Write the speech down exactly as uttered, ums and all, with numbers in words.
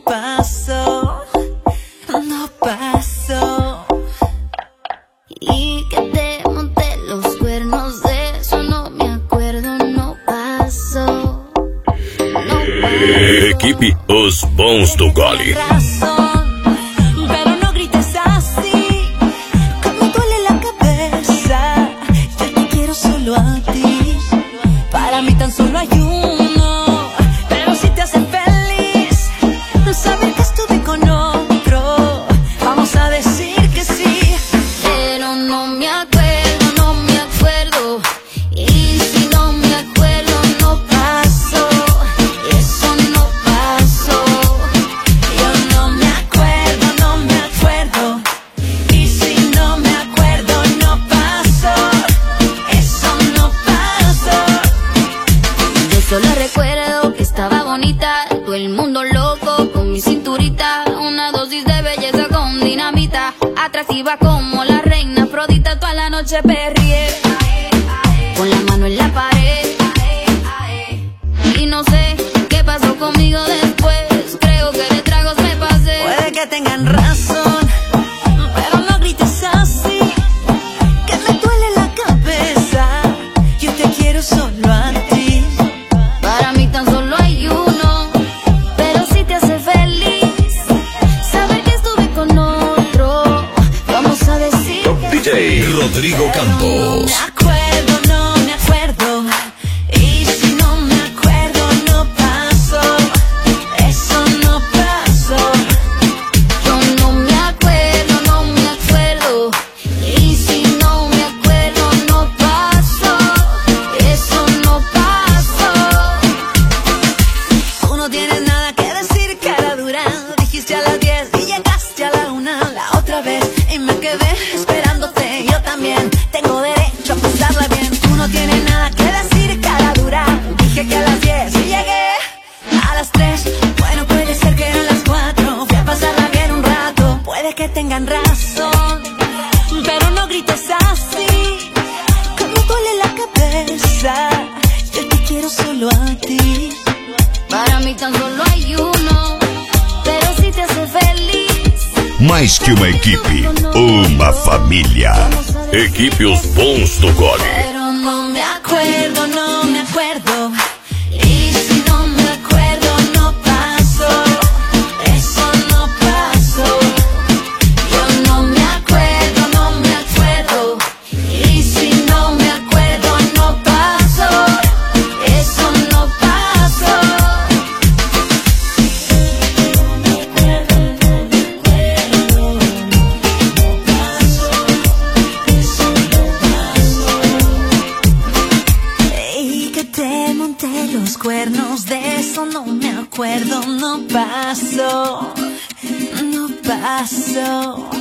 pasó, no pasó. Y que te monté los cuernos, de eso no me acuerdo, no pasó, no pasó. Equipe Os Bons do Gole. Pero no grites así, que me duele la cabeza. Yo te quiero solo a ti, para mí tan solo hay uno. Pero si te hace feliz saber que estuve con otro, vamos a decir que sí. Pero no me acuerdo, no me acuerdo. Y si no me acuerdo, no pasó. Eso no pasó. Yo no me acuerdo, no me acuerdo. Y si no me acuerdo, no pasó. Eso no pasó. Yo solo recuerdo que estaba bonita, todo el mundo loco con mi cinturita, una dosis de belleza con dinamita, atractiva como la reina Afrodita. Toda la noche perrié, con la mano en la pared, y no sé qué pasó conmigo después. Creo que de tragos me pasé. Puede que tengan razón, pero no grites así, que me duele la cabeza. Yo te quiero solo a ti, para mí tan solo hay uno. Pero si te hace feliz saber que estuve con otro, vamos a decir que D J Rodrigo no Campos. me acuerdo, no me acuerdo. Y si no me acuerdo, no pasó. Eso no pasó. Yo no me acuerdo, no me acuerdo. Y si no me acuerdo, no pasó. Eso no pasó. Tú no tienes nada que decir, cara dura. Dijiste a las diez y llegaste a la una la otra vez, y me quedé esperándote. Yo también tengo derecho a pasarla bien. Tú no tienes nada que decir, cara dura. Dije que a las diez y llegué a las tres. Bueno, puede ser que eran las cuatro. Fui a pasarla bien un rato. Puede que tengan razón, pero no grites así, que me duele la cabeza. Yo te quiero solo a ti, para mí tan solo hay uno. Pero si te hace feliz, Mais que uma equipe, uma família. Equipe Os Bons do Gole. pero no me acuerdo, no me acuerdo. Y si no me acuerdo, no pasó. Eso no pasó. Yo no me acuerdo, no me acuerdo. Y si no me acuerdo, no pasó. Eso no pasó. No me acuerdo, no me acuerdo. No pasó. Eso no pasó. Y que te monté los cuernos, de eso no me acuerdo, no pasó, no pasó.